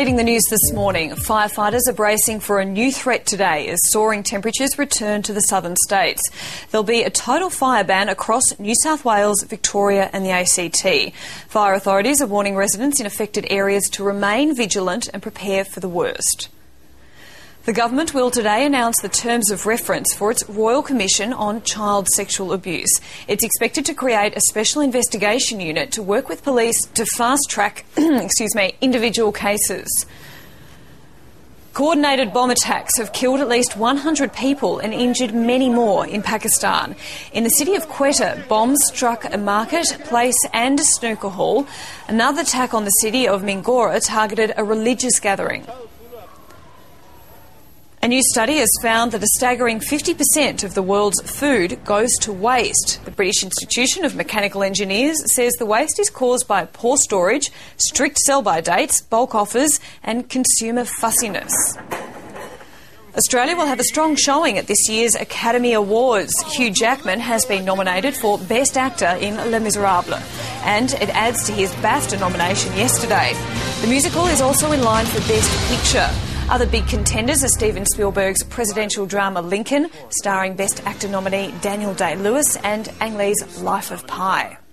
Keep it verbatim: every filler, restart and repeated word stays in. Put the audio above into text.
Leading the news this morning, firefighters are bracing for a new threat today as soaring temperatures return to the southern states. There'll be a total fire ban across New South Wales, Victoria and the A C T. Fire authorities are warning residents in affected areas to remain vigilant and prepare for the worst. The government will today announce the terms of reference for its Royal Commission on Child Sexual Abuse. It's expected to create a special investigation unit to work with police to fast-track excuse me, individual cases. Coordinated bomb attacks have killed at least one hundred people and injured many more in Pakistan. In the city of Quetta, bombs struck a marketplace and a snooker hall. Another attack on the city of Mingora targeted a religious gathering. A new study has found that a staggering fifty percent of the world's food goes to waste. The British Institution of Mechanical Engineers says the waste is caused by poor storage, strict sell-by dates, bulk offers and consumer fussiness. Australia will have a strong showing at this year's Academy Awards. Hugh Jackman has been nominated for Best Actor in Les Miserables, and it adds to his BAFTA nomination yesterday. The musical is also in line for Best Picture. Other big contenders are Steven Spielberg's presidential drama Lincoln, starring Best Actor nominee Daniel Day-Lewis, and Ang Lee's Life of Pi.